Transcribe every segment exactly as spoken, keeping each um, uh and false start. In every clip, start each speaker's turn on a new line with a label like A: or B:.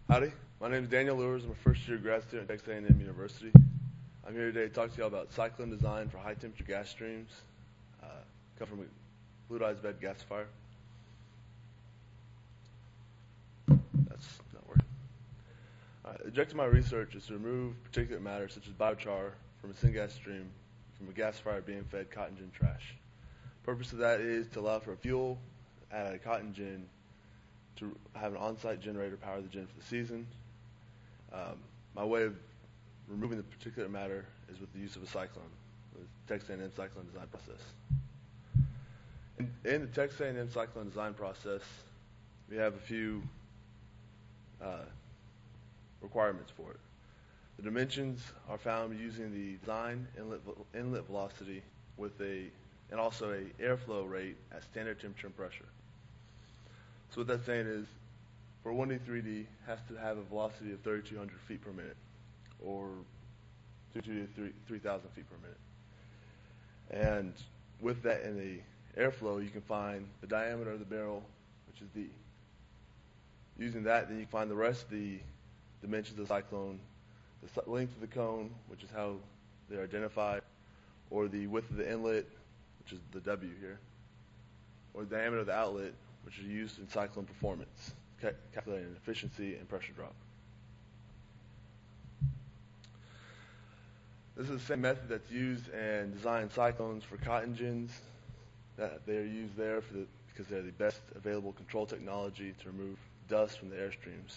A: Howdy, my name is Daniel Lewis. I'm a first-year grad student at Texas A and M University. I'm here today to talk to you all about cyclone design for high-temperature gas streams, uh, come from a fluidized bed gasifier. That's not working. All right, the objective of my research is to remove particulate matter such as biochar from a syngas stream from a gasifier being fed cotton gin trash. The purpose of that is to allow for a fuel at a cotton gin to have an on-site generator power the gin for the season. Um, my way of removing the particulate matter is with the use of a cyclone, the Texas A and M cyclone design process. In, in the Texas A and M cyclone design process, we have a few uh, requirements for it. The dimensions are found using the design inlet, inlet velocity with a and also a airflow rate at standard temperature and pressure. So what that's saying is, for one D three D, has to have a velocity of thirty-two hundred feet per minute, or two to three thousand feet per minute. And with that in the airflow, you can find the diameter of the barrel, which is D. Using that, then you can find the rest of the dimensions of the cyclone, the length of the cone, which is how they're identified, or the width of the inlet, which is the W here, or the diameter of the outlet, which is used in cyclone performance, ca calculating efficiency and pressure drop. This is the same method that's used in designing cyclones for cotton gins. That they're used there for the, because they're the best available control technology to remove dust from the airstreams.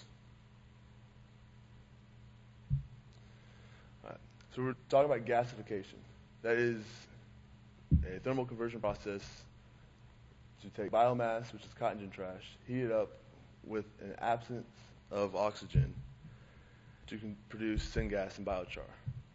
A: All right, so we're talking about gasification. That is a thermal conversion process to take biomass, which is cotton gin trash, heat it up with an absence of oxygen to produce syngas and biochar.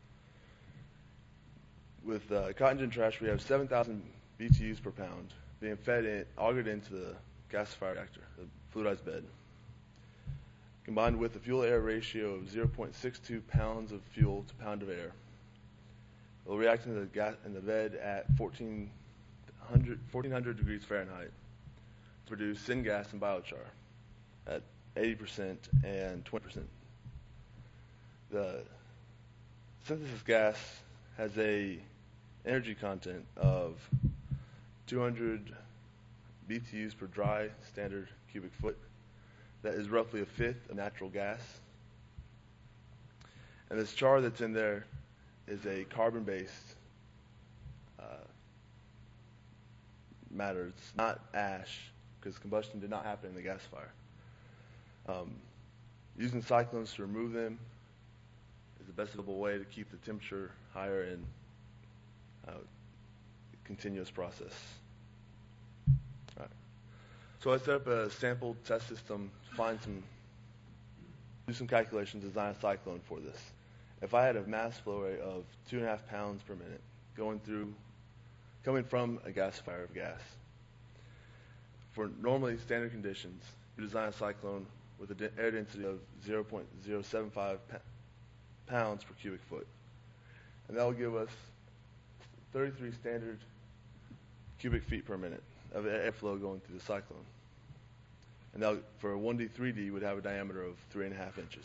A: With uh, cotton gin trash, we have seven thousand B T Us per pound being fed in, augured into the gasifier reactor, the fluidized bed, combined with a fuel-air ratio of zero point six two pounds of fuel to pound of air. It will react in the, gas, in the bed at fourteen hundred degrees Fahrenheit to produce syngas and biochar at eighty percent and twenty percent. The synthesis gas has a energy content of two hundred B T Us per dry standard cubic foot. That is roughly a fifth of natural gas. And this char that's in there is a carbon-based uh, matter. It's not ash, because combustion did not happen in the gasifier. Um, using cyclones to remove them is the best available way to keep the temperature higher in a continuous process. All right. So I set up a sample test system to find some, do some calculations, design a cyclone for this. If I had a mass flow rate of two and a half pounds per minute going through, coming from a gasifier of gas, for normally standard conditions, you design a cyclone with an air density of zero point zero seven five pounds per cubic foot. And that will give us thirty-three standard cubic feet per minute of airflow going through the cyclone. And that, for a one D three D, would have a diameter of three and a half inches.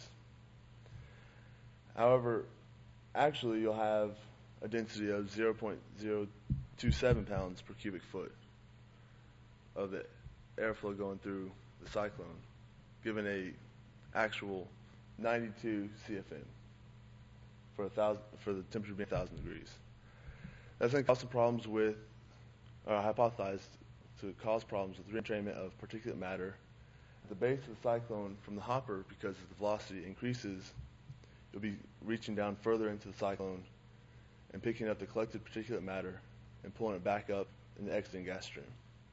A: However, actually you'll have a density of zero point zero two seven pounds per cubic foot of the airflow going through the cyclone, given a actual ninety-two C F M for a thousand for the temperature being one thousand degrees. That's going to cause some problems with, or hypothesized to cause problems with reentrainment of particulate matter at the base of the cyclone from the hopper. Because as the velocity increases, you'll be reaching down further into the cyclone and picking up the collected particulate matter and pulling it back up in the exiting gas stream.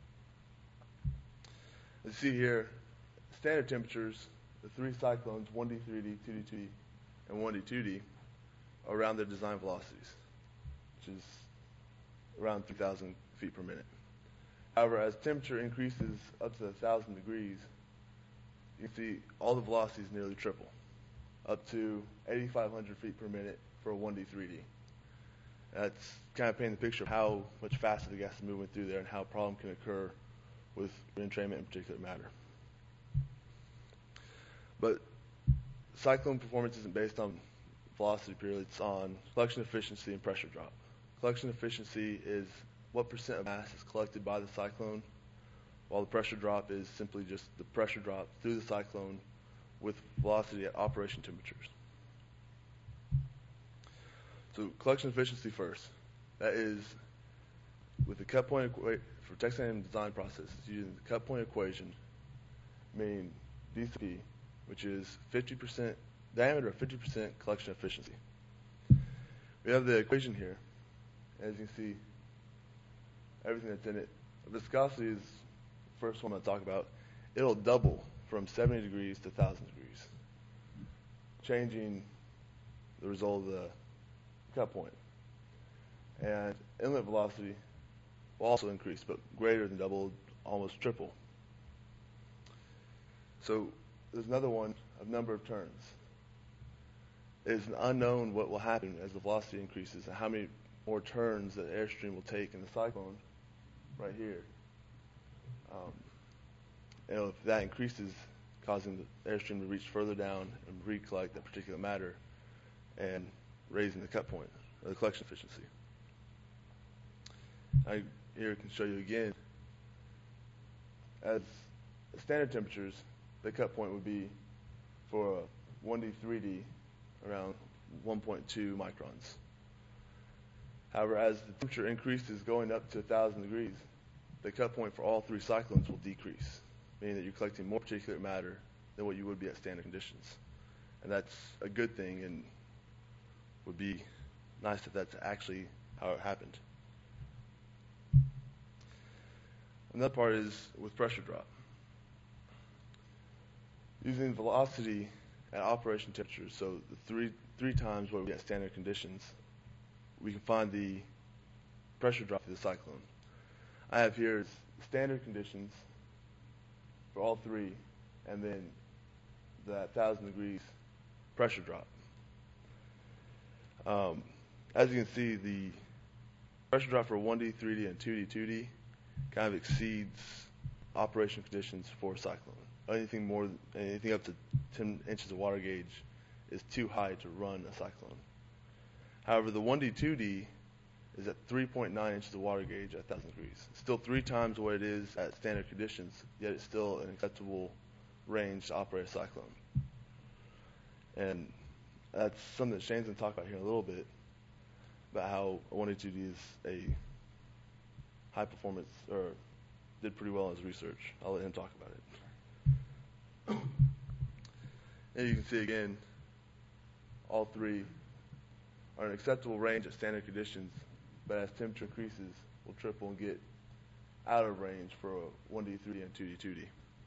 A: As you see here, standard temperatures, the three cyclones, one D three D, two D two D, and one D two D, are around their design velocities, which is around three thousand feet per minute. However, as temperature increases up to one thousand degrees, you can see all the velocities nearly triple, up to eighty-five hundred feet per minute for a one D three D. That's kind of painting the picture of how much faster the gas is moving through there and how a problem can occur with entrainment in particulate matter. But cyclone performance isn't based on velocity purely, it's on collection efficiency and pressure drop. Collection efficiency is what percent of mass is collected by the cyclone, while the pressure drop is simply just the pressure drop through the cyclone with velocity at operation temperatures. So collection efficiency first. That is with the cut point equa- for Texas A and M design process, it's using the cut point equation, meaning D C P, which is fifty percent diameter of fifty percent collection efficiency. We have the equation here. As you can see, everything that's in it. Viscosity is the first one I'm going to talk about. It'll double from seventy degrees to one thousand degrees, changing the result of the cut point. And inlet velocity will also increase, but greater than double, almost triple. So there's another one of number of turns. It is unknown what will happen as the velocity increases and how many more turns the airstream will take in the cyclone right here. Um, and if that increases, causing the airstream to reach further down and recollect that particular matter and raising the cut point, or the collection efficiency. I here can show you again. As standard temperatures, the cut point would be for a one D, three D around one point two microns. However, as the temperature increases going up to one thousand degrees, the cut point for all three cyclones will decrease, meaning that you're collecting more particulate matter than what you would be at standard conditions. And that's a good thing and would be nice if that's actually how it happened. Another part is with pressure drop. Using velocity at operation temperatures, so the three three times what we get at standard conditions, we can find the pressure drop of the cyclone. I have here standard conditions for all three, and then the one thousand degrees pressure drop. Um, as you can see, the pressure drop for one D, three D, and two D, two D kind of exceeds operation conditions for a cyclone. Anything more, anything up to ten inches of water gauge is too high to run a cyclone. However, the one D, two D is at three point nine inches of water gauge at one thousand degrees. It's still three times what it is at standard conditions, yet it's still an acceptable range to operate a cyclone. And that's something that Shane's going to talk about here in a little bit, about how a one D, two D is a high performance, or did pretty well in his research. I'll let him talk about it. And you can see again, all three are an acceptable range at standard conditions, but as temperature increases, will triple and get out of range for a one D, three D, and two D, two D.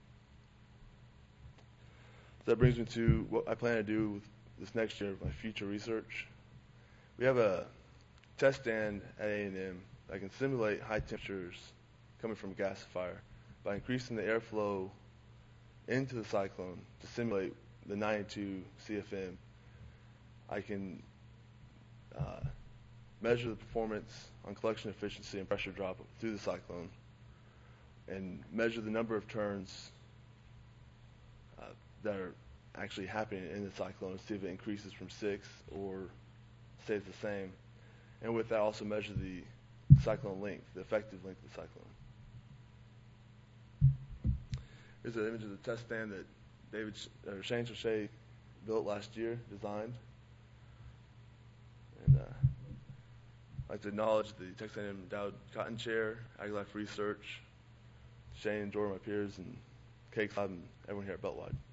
A: So that brings me to what I plan to do with this next year of my future research. We have a test stand at A and M that can simulate high temperatures coming from a gasifier by increasing the airflow into the cyclone to simulate the ninety-two C F M. I can uh, measure the performance on collection efficiency and pressure drop through the cyclone, and measure the number of turns uh, that are actually happening in the cyclone and see if it increases from six or stays the same. And with that, also measure the cyclone length, the effective length of the cyclone. Here's an image of the test stand that David or Shane Shea built last year, designed. And uh, I'd like to acknowledge the Texas A and M Endowed Cotton Chair, AgriLife Research, Shane and Jordan, my peers, and Cake Lab, and everyone here at Beltwide.